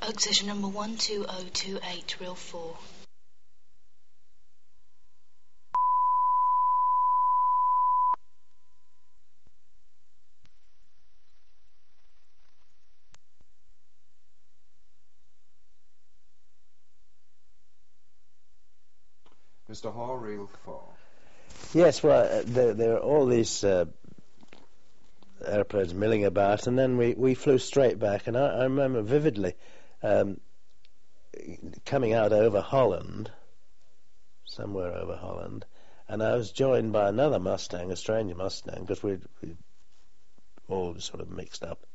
Oxygen number 12028, real 4. Mr. Hall, reel 4. Yes, well, there are all these airplanes milling about, and then we flew straight back, and I remember vividly coming out over Holland, somewhere over Holland, and I was joined by another Mustang, a stranger Mustang, because we all sort of mixed up,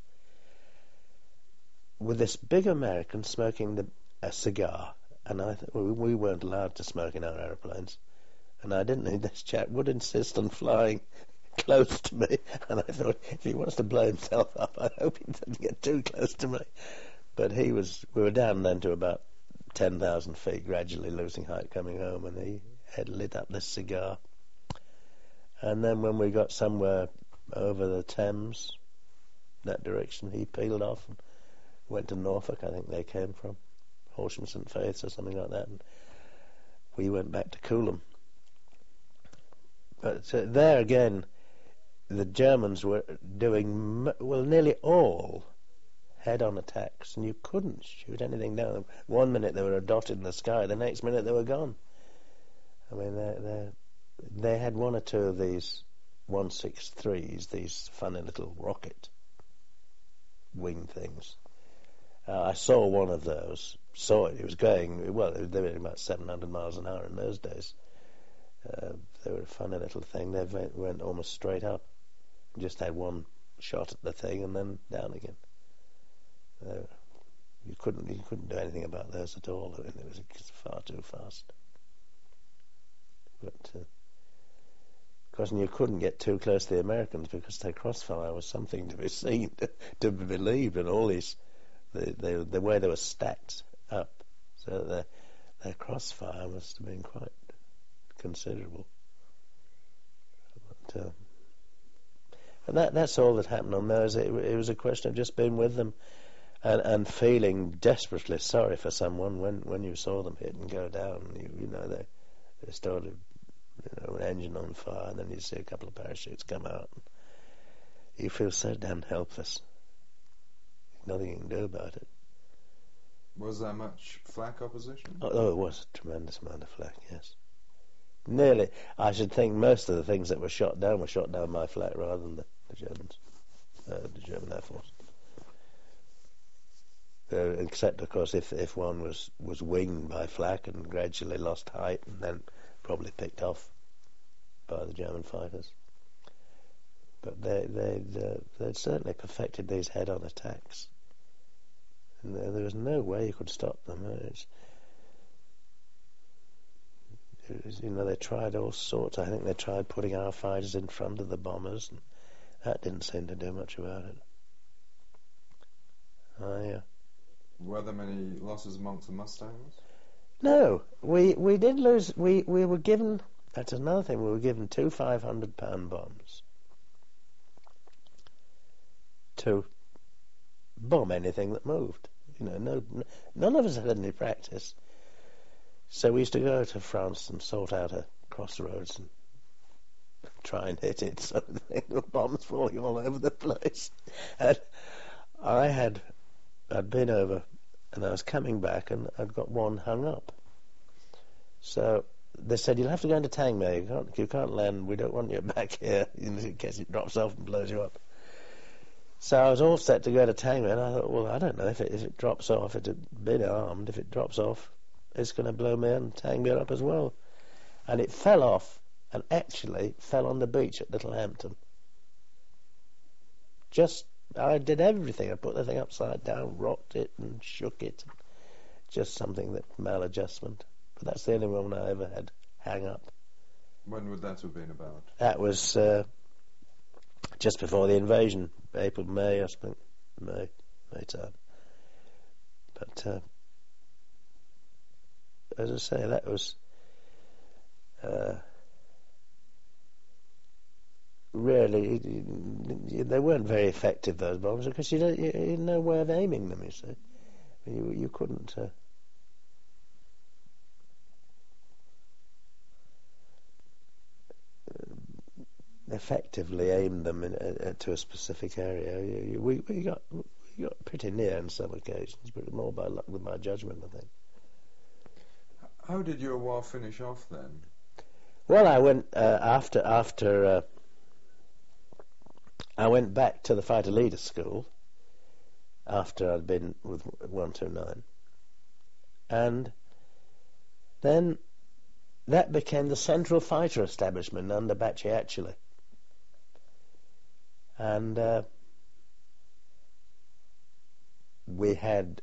with this big American smoking a cigar, and we weren't allowed to smoke in our airplanes, and I didn't need this chap would insist on flying close to me, and I thought, if he wants to blow himself up, I hope he doesn't get too close to me. But we were down then to about 10,000 feet, gradually losing height coming home, and he had lit up this cigar. And then when we got somewhere over the Thames, that direction, he peeled off and went to Norfolk, I think they came from, Horsham St. Faith's or something like that, and we went back to Coolum. But there again, the Germans were doing, nearly all head-on attacks, and you couldn't shoot anything down. One minute they were a dot in the sky, the next minute they were gone. I mean, they had one or two of these 163s, these funny little rocket wing things. I saw one of those, it was going, well, they were about 700 miles an hour in those days. They were a funny little thing. They went almost straight up. Just had one shot at the thing and then down again. You couldn't do anything about those at all. I mean, it was far too fast. But of course, you couldn't get too close to the Americans because their crossfire was something to be seen, to be believed, and all these the way they were stacked up, so their crossfire must have been quite considerable. But, and that's all that happened on those. It was a question of just being with them and feeling desperately sorry for someone when you saw them hit and go down. They started, an engine on fire, and then you see a couple of parachutes come out. And you feel so damn helpless. Nothing you can do about it. Was there much flak opposition? Oh, it was a tremendous amount of flak, yes. Nearly, I should think most of the things that were shot down by flak rather than the Germans, the German Air Force. Except, of course, if one was winged by flak and gradually lost height and then probably picked off by the German fighters. But they'd certainly perfected these head-on attacks. And there was no way you could stop them. They tried all sorts. I think they tried putting our fighters in front of the bombers, and that didn't seem to do much about it. Yeah. Were there many losses amongst the Mustangs? No, we did lose. We were given. That's another thing. We were given 2 500-pound bombs to bomb anything that moved. None of us had any practice. So we used to go to France and sort out a crossroads and try and hit it. So there were bombs falling all over the place. And I'd been over, and I was coming back, and I'd got one hung up. So they said, "You'll have to go into Tangmere. You can't land. We don't want you back here in case it drops off and blows you up." So I was all set to go to Tangmere, and I thought, well, I don't know if it drops off. It had been armed. If it drops off, it's going to blow me and Tangmere up as well. And it fell off, and actually fell on the beach at Littlehampton. I did everything. I put the thing upside down, rocked it, and shook it. Just something that maladjustment. But that's the only one I ever had hang up. When would that have been about? That was just before the invasion, April, May, I think. May time. But as I say, that was really, they weren't very effective, those bombs, because you had no way of aiming them, you see. You couldn't. Effectively aim them to a specific area. We got pretty near on some occasions, but more by luck than by judgment, I think. How did your war finish off then? Well, I went after I went back to the fighter leader school after I'd been with 129, and then that became the Central Fighter Establishment under Baciaculi. And we had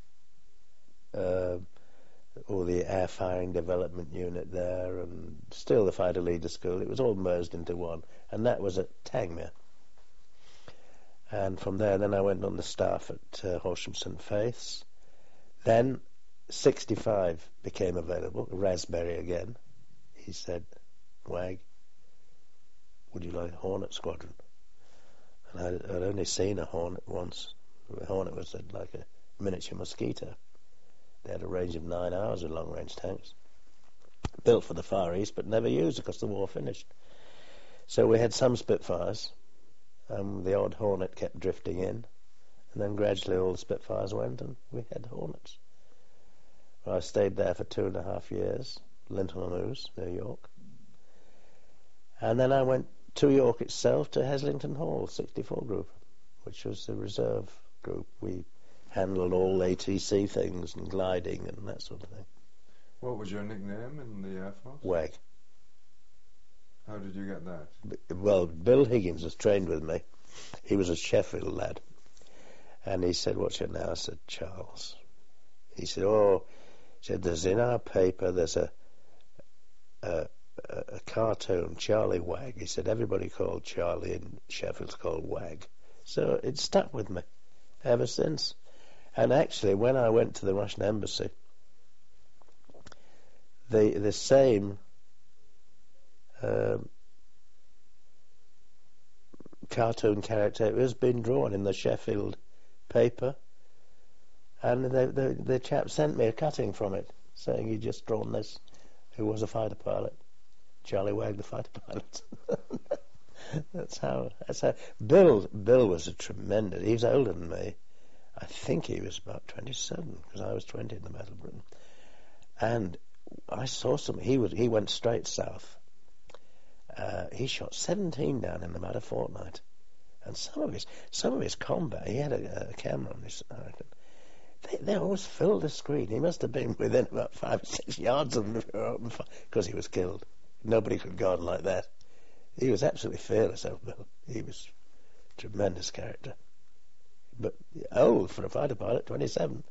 all the air firing development unit there, and still the fighter leader school. It was all merged into one, and that was at Tangmere. And from there, then I went on the staff at Horsham St Faith's. Then 65 became available, Raspberry again. He said, "Wag, would you like a Hornet squadron?" And I'd only seen a Hornet once. The Hornet was like a miniature mosquito. They had a range of 9 hours with long-range tanks. Built for the Far East, but never used because the war finished. So we had some Spitfires. The odd Hornet kept drifting in. And then gradually all the Spitfires went, and we had Hornets. Well, I stayed there for 2.5 years, Linton-on-Ouse, New York. And then I went to York itself, to Heslington Hall, 64 Group, which was the reserve group. We handled all ATC things and gliding and that sort of thing. What was your nickname in the Air Force? Wag. How did you get that? Well, Bill Higgins was trained with me. He was a Sheffield lad. And he said, "What's your name?" I said, "Charles." He said, "There's in our paper, there's a cartoon, Charlie Wag." He said, "Everybody called Charlie in Sheffield's called Wag." So it stuck with me ever since. And actually, when I went to the Russian embassy, the same cartoon character has been drawn in the Sheffield paper, and the chap sent me a cutting from it, saying he'd just drawn this, who was a fighter pilot. Charlie Wag, the fighter pilot. That's how. Bill was a tremendous. He was older than me. I think he was about 27, because I was 20 in the Battle of Britain. And I saw some. He went straight south. He shot 17 down in about a fortnight, and some of his combat. He had a camera on his. They always filled the screen. He must have been within about 5 or 6 yards of them because he was killed. Nobody could guard like that. He was absolutely fearless, old Bill. He was a tremendous character. But old for a fighter pilot, 27.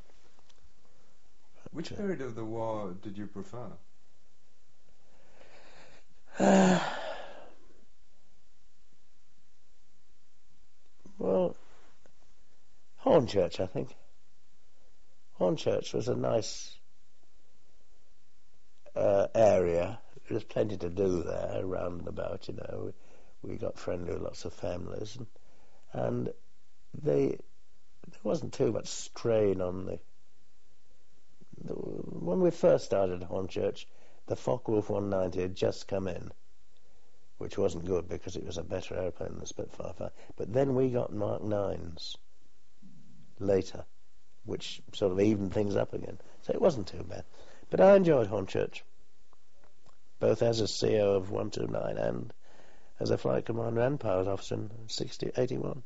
Which period of the war did you prefer? Well, Hornchurch, I think. Hornchurch was a nice area. There was plenty to do there, around and about, We got friendly with lots of families, and there wasn't too much strain on when we first started at Hornchurch, the Focke-Wulf 190 had just come in, which wasn't good because it was a better airplane than the Spitfire. But then we got Mark 9s later, which sort of evened things up again. So it wasn't too bad. But I enjoyed Hornchurch, both as a CO of 129 and as a flight commander and pilot officer in 81.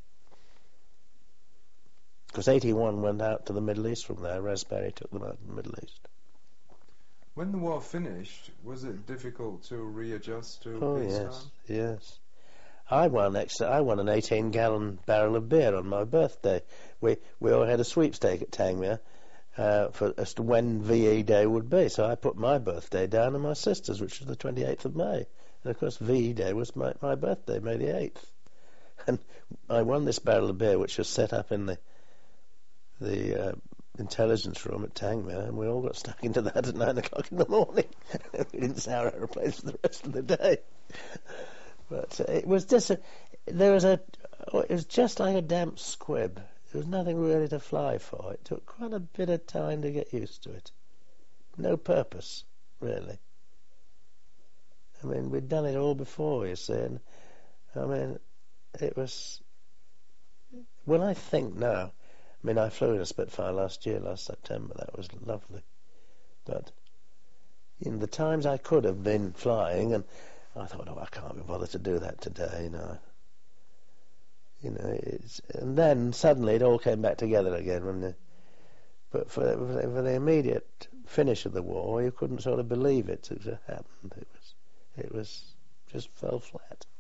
Because 81 went out to the Middle East from there. Raspberry took them out to the Middle East. When the war finished, was it difficult to readjust to peacetime? Yes. I won an 18-gallon barrel of beer on my birthday. We all had a sweepstake at Tangmere as to when VE Day would be. So I put my birthday down and my sister's, which was the 28th of May. And of course VE Day was my birthday, May the 8th. And I won this barrel of beer, which was set up in the intelligence room at Tangmere, and we all got stuck into that at 9 o'clock in the morning. We didn't see our aeroplanes for the rest of the day. But it was just it was just like a damp squib. there was nothing really to fly for. It took quite a bit of time to get used to it. No purpose, really. I mean, we'd done it all before, you see, and I mean, it was... When I think now, I mean, I flew in a Spitfire last September, that was lovely. But, you know, the times I could have been flying, and I thought, I can't be bothered to do that today, and then suddenly it all came back together again. But for the immediate finish of the war, you couldn't sort of believe it had happened. It was just fell flat.